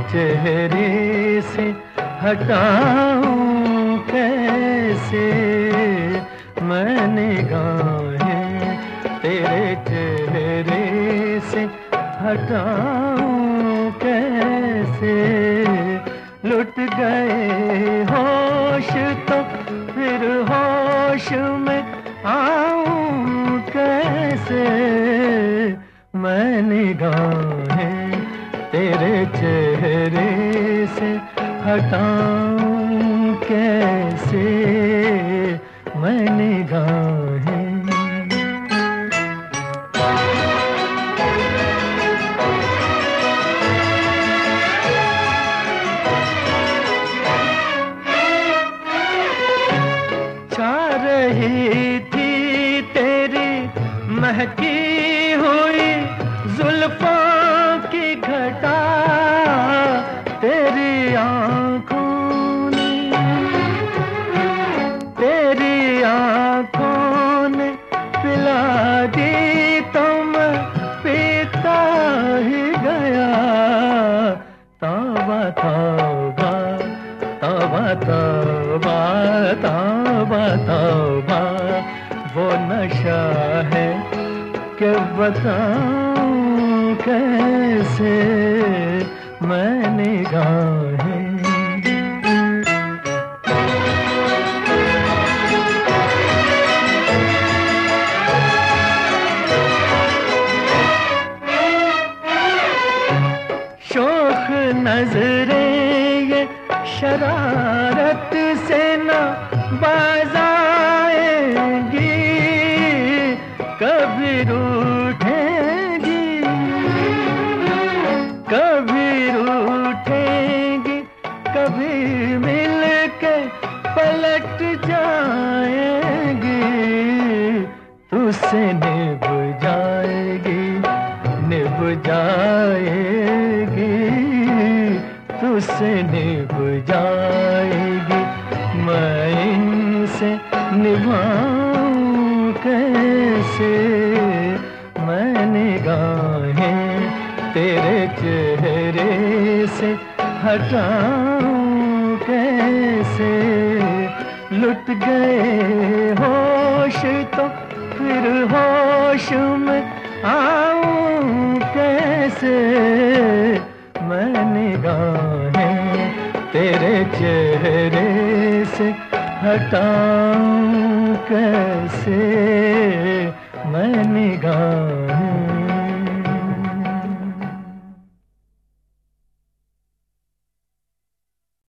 चेहरे से हटाऊं कैसे मैं निगाहें तेरे चेहरे से हटाऊं कैसे। लुट गए होश तो फिर होश में आऊं कैसे मैं निगाहें तेरे चेहरे से हटाऊं कैसे मैं निगाहें। छा रही थी तेरी महकी हुई जुल्फों की घटा तेरी आँखों ने पिला दी तो मैं पीता ही गया। तौबा तौबा तौबा तौबा तौबा तौबा वो नशा है कि बताऊं कैसे मैं निगाहें। शोख नजरें ये शरारत से न बाज आएंगी, कभी रूठेंगी कभी रूठेंगी, कभी मिल के पलट जाएंगी। तुझसे निभ जाएगी तुझसे निभ जाएगी, मैं इनसे निभाऊं कैसे मैं निगाहें तेरे चेहरे से हटाऊं कैसे। लुट गए होश तो फिर होश में आऊं कैसे मैं निगाहें तेरे चेहरे से हटाऊं कैसे मैं निगाहें।